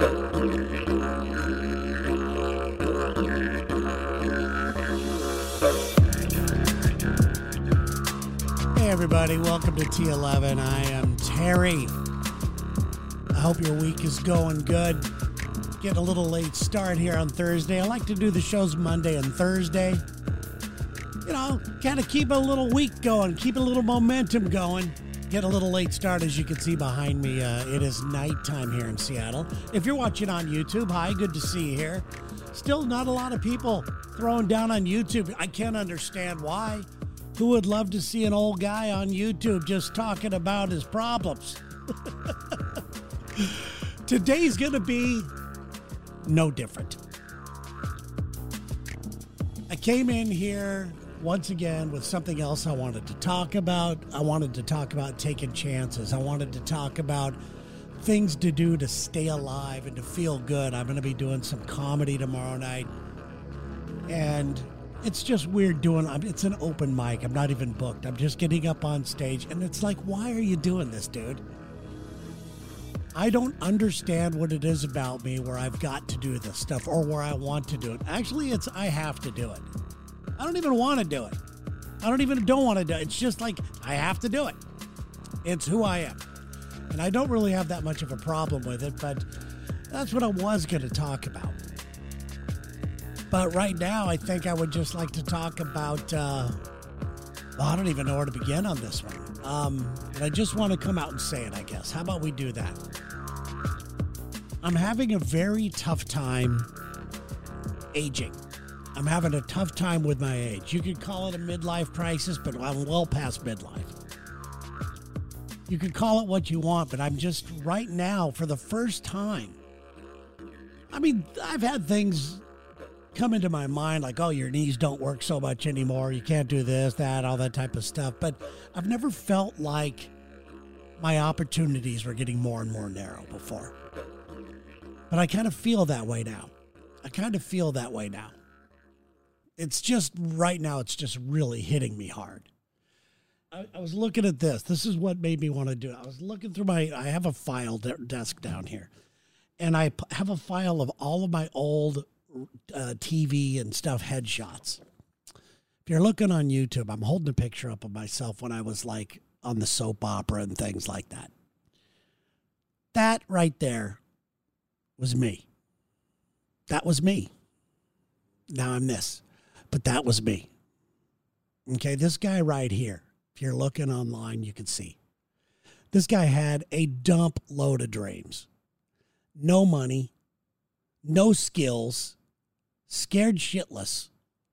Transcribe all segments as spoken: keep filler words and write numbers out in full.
Hey everybody, welcome to T eleven. I am Terry. I hope your week is going good. Get a little late start here on Thursday. I like to do the shows Monday and Thursday. You know, kind of keep a little week going, keep a little momentum going. Get a little late start, as you can see behind me. Uh, it is nighttime here in Seattle. If you're watching on YouTube, hi, good to see you here. Still not a lot of people throwing down on YouTube. I can't understand why. Who would love to see an old guy on YouTube just talking about his problems? Today's going to be no different. I came in here once again with something else I wanted to talk about. I wanted to talk about taking chances. I wanted to talk about things to do to stay alive and to feel good. I'm going to be doing some comedy tomorrow night. And it's just weird doing, it's an open mic. I'm not even booked. I'm just getting up on stage. And it's like, why are you doing this, dude? I don't understand what it is about me where I've got to do this stuff or where I want to do it. Actually, it's I have to do it. I don't even want to do it. I don't even don't want to do it. It's just like I have to do it. It's who I am. And I don't really have that much of a problem with it, but that's what I was going to talk about. But right now, I think I would just like to talk about, uh, well, I don't even know where to begin on this one. Um, but I just want to come out and say it, I guess. How about we do that? I'm having a very tough time aging. I'm having a tough time with my age. You could call it a midlife crisis, but I'm well past midlife. You could call it what you want, but I'm just right now, for the first time, I mean, I've had things come into my mind like, oh, your knees don't work so much anymore. You can't do this, that, all that type of stuff. But I've never felt like my opportunities were getting more and more narrow before. But I kind of feel that way now. I kind of feel that way now. It's just right now, it's just really hitting me hard. I, I was looking at this. This is what made me want to do it. I was looking through my, I have a file de- desk down here. And I p- have a file of all of my old uh, T V and stuff headshots. If you're looking on YouTube, I'm holding a picture up of myself when I was like on the soap opera and things like that. That right there was me. That was me. Now I'm this. But that was me. Okay, this guy right here, if you're looking online, you can see. This guy had a dump load of dreams. No money, no skills, scared shitless.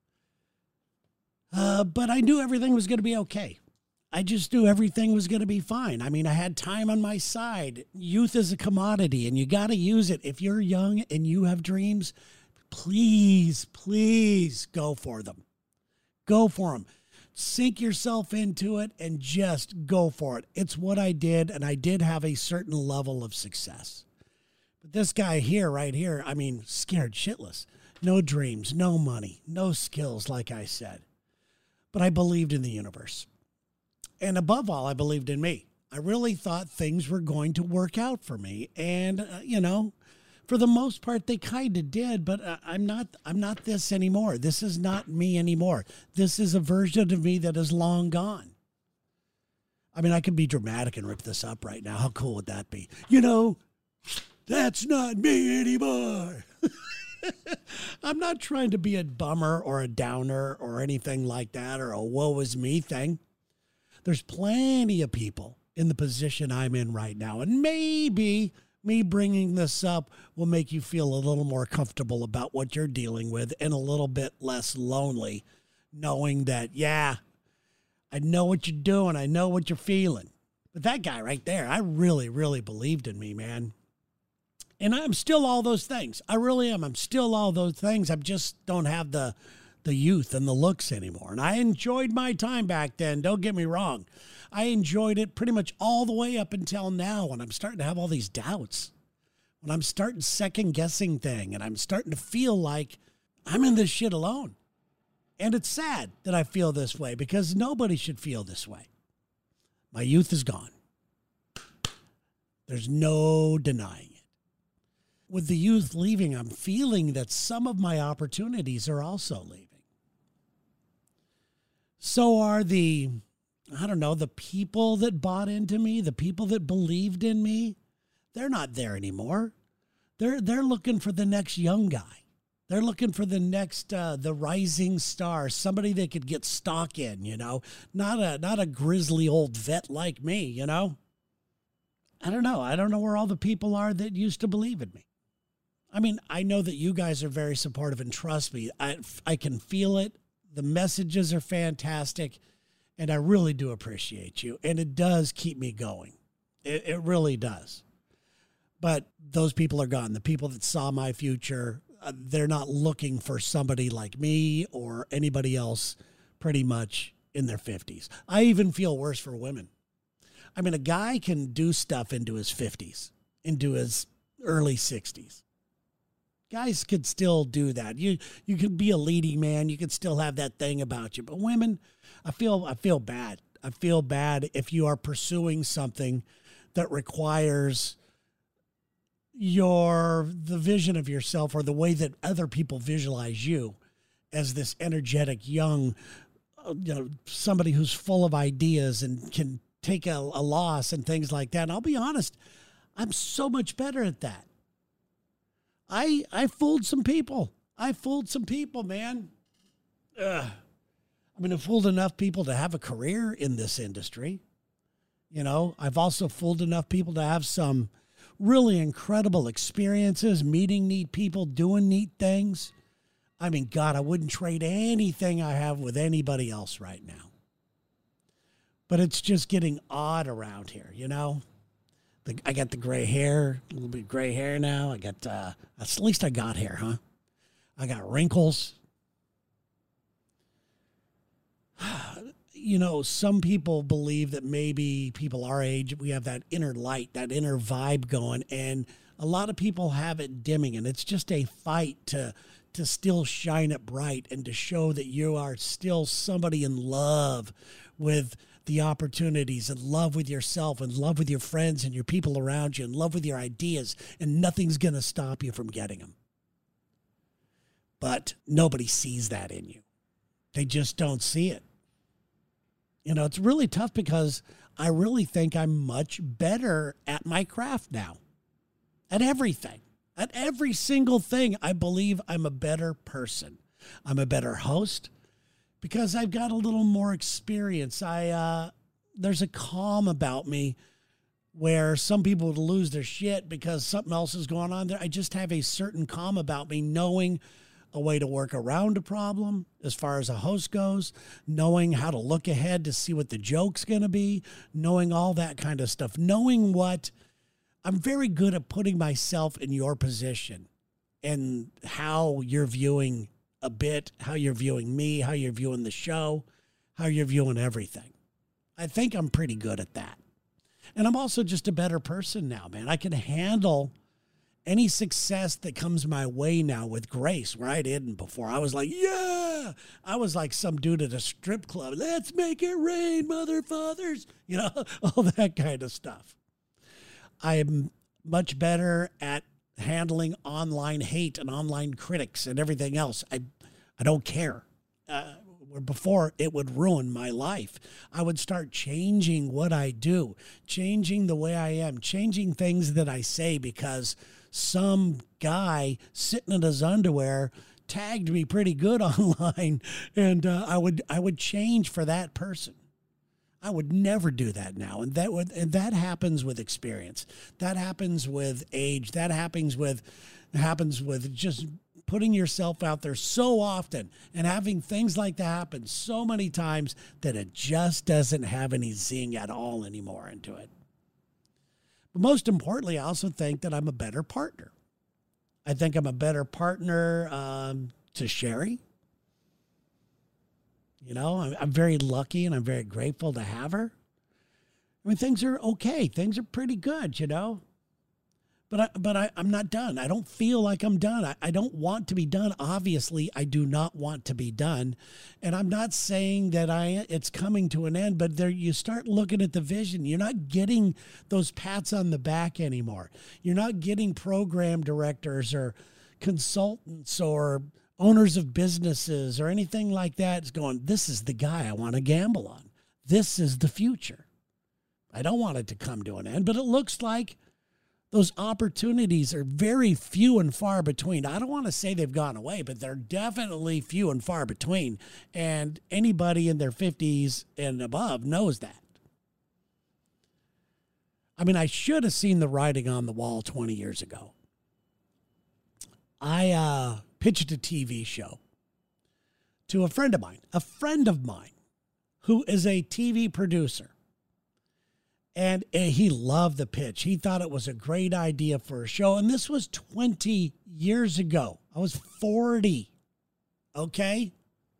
Uh, but I knew everything was going to be okay. I just knew everything was going to be fine. I mean, I had time on my side. Youth is a commodity, and you got to use it. If you're young and you have dreams, please, please go for them. Go for them. Sink yourself into it and just go for it. It's what I did, and I did have a certain level of success. But this guy here, right here, I mean, scared shitless. No dreams, no money, no skills, like I said. But I believed in the universe. And above all, I believed in me. I really thought things were going to work out for me. And, uh, you know, for the most part, they kind of did, but uh, I'm not I'm not this anymore. This is not me anymore. This is a version of me that is long gone. I mean, I could be dramatic and rip this up right now. How cool would that be? You know, that's not me anymore. I'm not trying to be a bummer or a downer or anything like that or a woe is me thing. There's plenty of people in the position I'm in right now, and maybe me bringing this up will make you feel a little more comfortable about what you're dealing with and a little bit less lonely, knowing that, yeah, I know what you're doing. I know what you're feeling. But that guy right there, I really, really believed in me, man. And I'm still all those things. I really am. I'm still all those things. I just don't have the the youth and the looks anymore. And I enjoyed my time back then. Don't get me wrong. I enjoyed it pretty much all the way up until now when I'm starting to have all these doubts. When I'm starting second guessing thing and I'm starting to feel like I'm in this shit alone. And it's sad that I feel this way because nobody should feel this way. My youth is gone. There's no denying it. with the youth leaving, I'm feeling that some of my opportunities are also leaving. So are the, I don't know, the people that bought into me, the people that believed in me. They're not there anymore. They're they're looking for the next young guy. They're looking for the next uh, the rising star, somebody they could get stock in, you know, not a not a grizzly old vet like me, you know. I don't know. I don't know where all the people are that used to believe in me. I mean, I know that you guys are very supportive, and trust me, I I can feel it. The messages are fantastic, and I really do appreciate you, and it does keep me going. It, it really does. But those people are gone. The people that saw my future, uh, they're not looking for somebody like me or anybody else pretty much in their fifties. I even feel worse for women. I mean, a guy can do stuff into his fifties, into his early sixties. Guys could still do that. You you could be a leading man. You could still have that thing about you. But women, I feel I feel bad. I feel bad if you are pursuing something that requires your the vision of yourself or the way that other people visualize you as this energetic young, you know, somebody who's full of ideas and can take a, a loss and things like that. And I'll be honest, I'm so much better at that. I I fooled some people. I fooled some people, man. Ugh. I mean, I fooled enough people to have a career in this industry. You know, I've also fooled enough people to have some really incredible experiences, meeting neat people, doing neat things. I mean, God, I wouldn't trade anything I have with anybody else right now. But it's just getting odd around here, you know? The, I got the gray hair, a little bit of gray hair now. I got, uh, at least I got hair, huh? I got wrinkles. You know, some people believe that maybe people our age, we have that inner light, that inner vibe going, and a lot of people have it dimming, and it's just a fight to to still shine it bright and to show that you are still somebody in love with the opportunities, in love with yourself, in love with your friends and your people around you, in love with your ideas, and nothing's going to stop you from getting them. But nobody sees that in you. They just don't see it. You know, it's really tough because I really think I'm much better at my craft now. At everything. At every single thing, I believe I'm a better person. I'm a better host because I've got a little more experience. I uh, there's a calm about me where some people would lose their shit because something else is going on there. I just have a certain calm about me, knowing a way to work around a problem as far as a host goes, knowing how to look ahead to see what the joke's going to be, knowing all that kind of stuff, knowing what I'm very good at putting myself in your position and how you're viewing a bit, how you're viewing me, how you're viewing the show, how you're viewing everything. I think I'm pretty good at that. And I'm also just a better person now, man. I can handle any success that comes my way now with grace, where I didn't before. I was like, yeah, I was like some dude at a strip club. Let's make it rain, mother fathers. You know, all that kind of stuff. I am much better at handling online hate and online critics and everything else. I, I don't care. Uh, where before it would ruin my life. I would start changing what I do, changing the way I am, changing things that I say because some guy sitting in his underwear tagged me pretty good online, and uh, I would I would change for that person. I would never do that now, and that would and that happens with experience. That happens with age. That happens with happens with just putting yourself out there so often and having things like that happen so many times that it just doesn't have any zing at all anymore into it. But most importantly, I also think that I'm a better partner. I think I'm a better partner um, to Sherry. You know, I'm, I'm very lucky and I'm very grateful to have her. I mean, things are okay. Things are pretty good, you know. But I, but I, I'm not done. I don't feel like I'm done. I, I don't want to be done. Obviously, I do not want to be done. And I'm not saying that I it's coming to an end, but there you start looking at the vision. You're not getting those pats on the back anymore. You're not getting program directors or consultants or owners of businesses or anything like that. It's going, this is the guy I want to gamble on. This is the future. I don't want it to come to an end, but it looks like those opportunities are very few and far between. I don't want to say they've gone away, but they're definitely few and far between. And anybody in their fifties and above knows that. I mean, I should have seen the writing on the wall twenty years ago. I uh, pitched a T V show to a friend of mine, a friend of mine who is a T V producer. And he loved the pitch. He thought it was a great idea for a show. And this was twenty years ago. I was forty. Okay?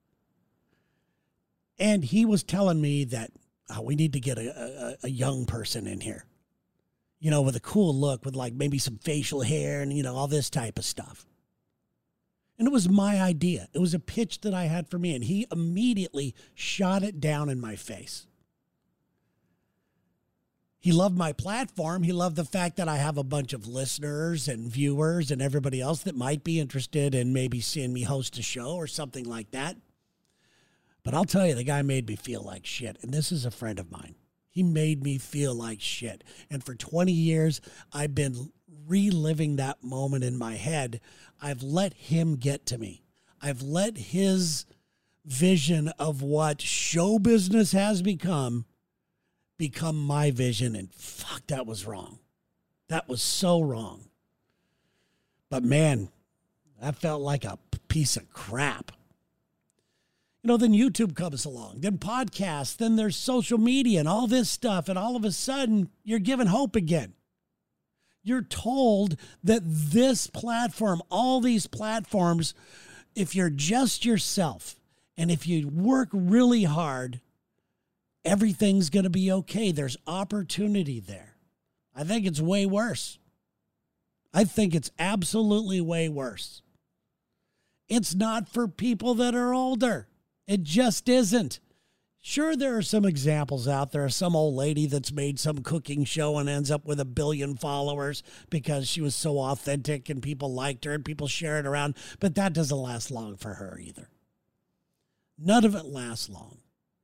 And he was telling me that oh, we need to get a, a, a young person in here. You know, with a cool look, with like maybe some facial hair and, you know, all this type of stuff. And it was my idea. It was a pitch that I had for me. And he immediately shot it down in my face. He loved my platform. He loved the fact that I have a bunch of listeners and viewers and everybody else that might be interested in maybe seeing me host a show or something like that. But I'll tell you, the guy made me feel like shit. And this is a friend of mine. He made me feel like shit. And for twenty years, I've been reliving that moment in my head. I've let him get to me. I've let his vision of what show business has become become my vision, and fuck, that was wrong. That was so wrong. But man, that felt like a piece of crap. You know, then YouTube comes along, then podcasts, then there's social media and all this stuff, and all of a sudden, you're given hope again. You're told that this platform, all these platforms, if you're just yourself, and if you work really hard, everything's going to be okay. There's opportunity there. I think it's way worse. I think it's absolutely way worse. It's not for people that are older. It just isn't. Sure, there are some examples out there. Some old lady that's made some cooking show and ends up with a billion followers because she was so authentic and people liked her and people share it around. But that doesn't last long for her either. None of it lasts long.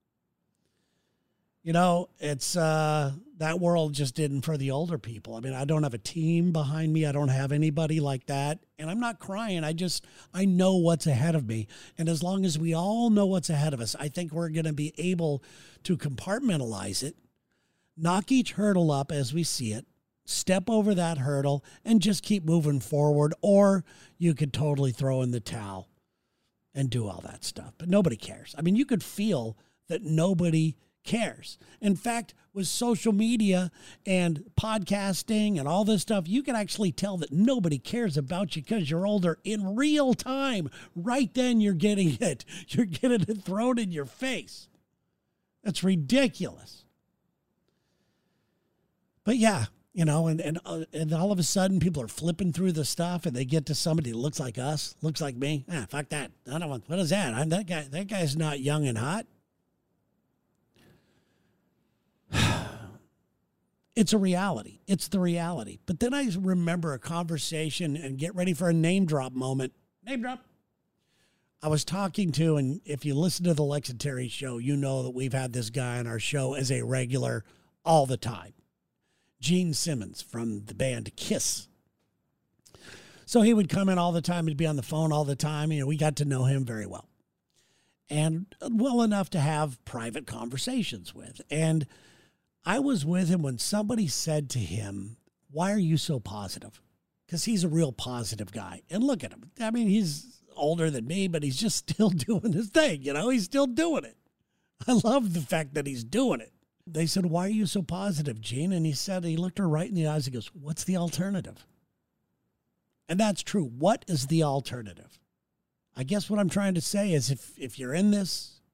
You know, it's uh, that world just didn't for the older people. I mean, I don't have a team behind me. I don't have anybody like that. And I'm not crying. I just, I know what's ahead of me. And as long as we all know what's ahead of us, I think we're going to be able to compartmentalize it, knock each hurdle up as we see it, step over that hurdle, and just keep moving forward. Or you could totally throw in the towel and do all that stuff. But nobody cares. I mean, you could feel that nobody cares. In fact, with social media and podcasting and all this stuff, you can actually tell that nobody cares about you because you're older in real time. Right then, you're getting it. You're getting it thrown in your face. That's ridiculous. But yeah, you know, and and uh, and all of a sudden, people are flipping through the stuff, and they get to somebody that looks like us, looks like me. Ah, fuck that. I don't want. What is that? I'm that guy. That guy's not young and hot. It's a reality. It's the reality. But then I remember a conversation, and get ready for a name drop moment. Name drop. I was talking to, and if you listen to the Lex and Terry show, you know that we've had this guy on our show as a regular all the time. Gene Simmons from the band Kiss. So he would come in all the time. He'd be on the phone all the time. You know, we got to know him very well. And well enough to have private conversations with. And I was with him when somebody said to him, why are you so positive? Because he's a real positive guy. And look at him. I mean, he's older than me, but he's just still doing his thing. You know, he's still doing it. I love the fact that he's doing it. They said, why are you so positive, Gene? And he said, he looked her right in the eyes. He goes, what's the alternative? And that's true. What is the alternative? I guess what I'm trying to say is if, if you're in this,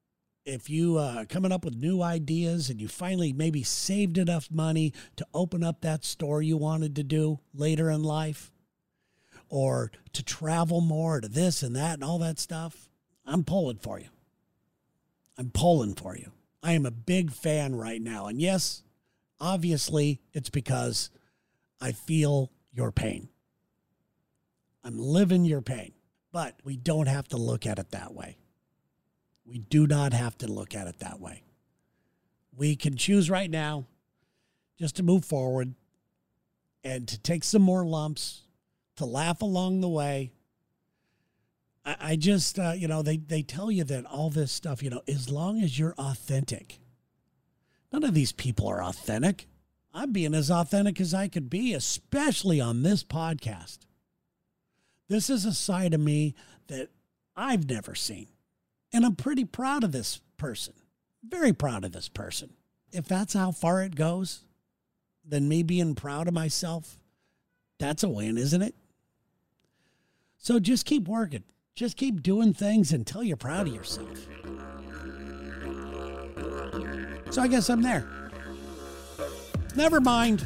if you uh, coming up with new ideas and you finally maybe saved enough money to open up that store you wanted to do later in life, or to travel more, to this and that and all that stuff, I'm pulling for you. I'm pulling for you. I am a big fan right now. And yes, obviously it's because I feel your pain. I'm living your pain. But we don't have to look at it that way. We do not have to look at it that way. We can choose right now just to move forward and to take some more lumps, to laugh along the way. I, I just, uh, you know, they, they tell you that all this stuff, you know, as long as you're authentic. None of these people are authentic. I'm being as authentic as I could be, especially on this podcast. This is a side of me that I've never seen. And I'm pretty proud of this person. Very proud of this person. If that's how far it goes, then me being proud of myself, that's a win, isn't it? So just keep working. Just keep doing things until you're proud of yourself. So I guess I'm there. Never mind.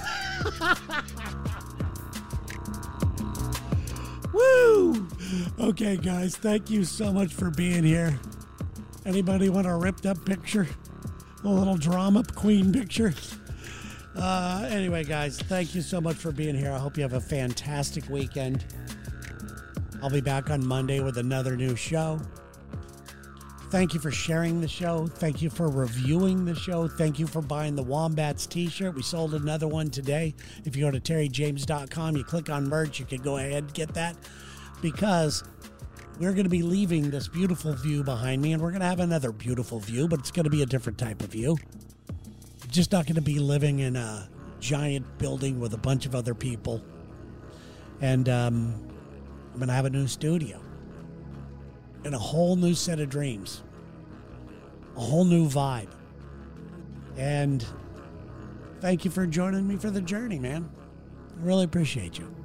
Woo! Okay, guys, thank you so much for being here. Anybody want a ripped up picture? A little drama queen picture? Uh, anyway, guys, thank you so much for being here. I hope you have a fantastic weekend. I'll be back on Monday with another new show. Thank you for sharing the show. Thank you for reviewing the show. Thank you for buying the Wombats t-shirt. We sold another one today. If you go to terry james dot com, you click on merch, you can go ahead and get that, because we're going to be leaving this beautiful view behind me, and we're going to have another beautiful view, but it's going to be a different type of view. Just not going to be living in a giant building with a bunch of other people. And um, I'm going to have a new studio and a whole new set of dreams, a whole new vibe. And thank you for joining me for the journey, man. I really appreciate you.